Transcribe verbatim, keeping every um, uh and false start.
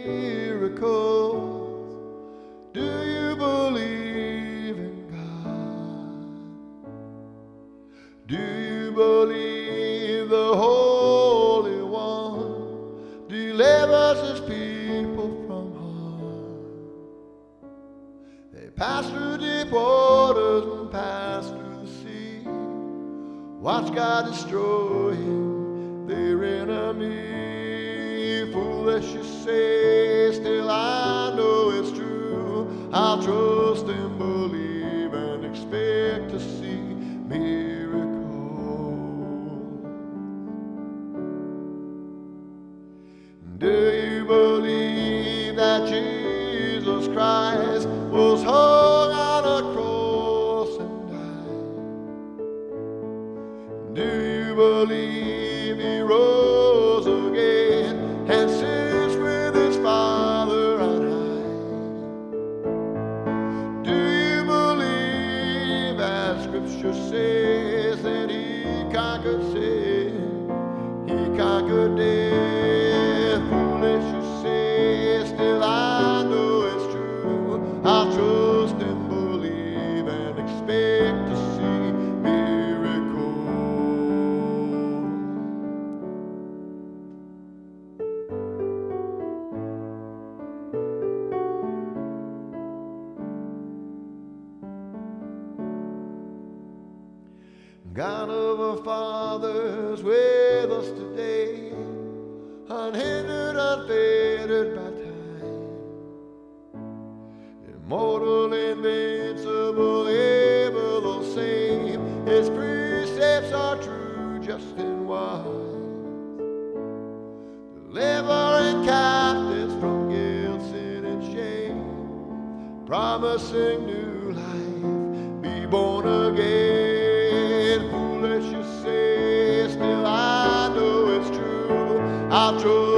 miracles? Do you believe in God? Do you believe the Holy One delivers his people from harm? They pass through deep waters and pass through the sea. Watch God destroy him, their enemy. Foolish you say, still I know it's true. I'll trust and believe and expect to see miracles. Do you believe that Jesus Christ was hung on a cross and died? Do you believe he rose again and sits with his Father on high? Do you believe, as Scripture says, that he conquered sin, he conquered death? Foolish you say, still I know it's true. I'll trust and believe and expect to see miracles. God of our fathers with us today, unhindered, unfettered by time, immortal, invincible, ever the same. His precepts are true, just and wise, delivering captives from guilt, sin, and shame, promising new life, be born again. Foolish you say, still I know it's true. I'll trust